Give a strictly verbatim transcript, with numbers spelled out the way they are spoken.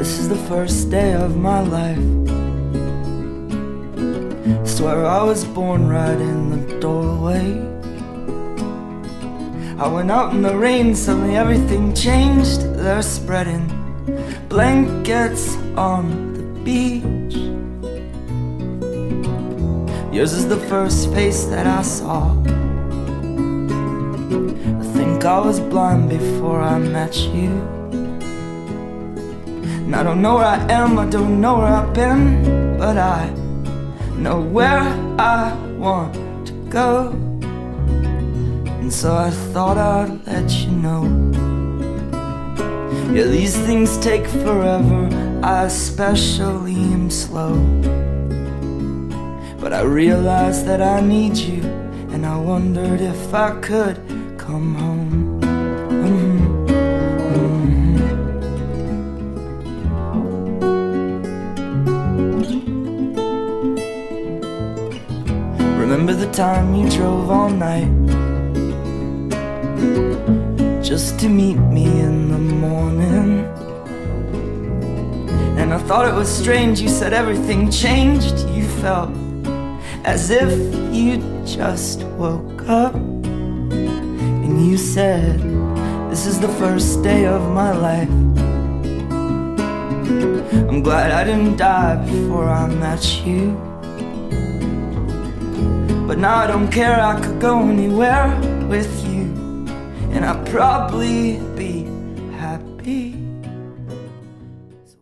This is the first day of my life. Swear I was born right in the doorway. I went out in the rain, suddenly everything changed. They're spreading blankets on the beach. Yours is the first face that I saw. I think I was blind before I met you. And I don't know where I am, I don't know where I've been, but I know where I want to go. And so I thought I'd let you know. Yeah, these things take forever, I especially am slow. But I realized that I need you, and I wondered if I could come home. Mm-hmm. Mm-hmm. Remember the time you drove all night just to meet me in the morning? And I thought it was strange, you said everything changed. You felt as if you just woke up. And you said, this is the first day of my life. I'm glad I didn't die before I met you. But now I don't care, I could go anywhere with you. And I'd probably be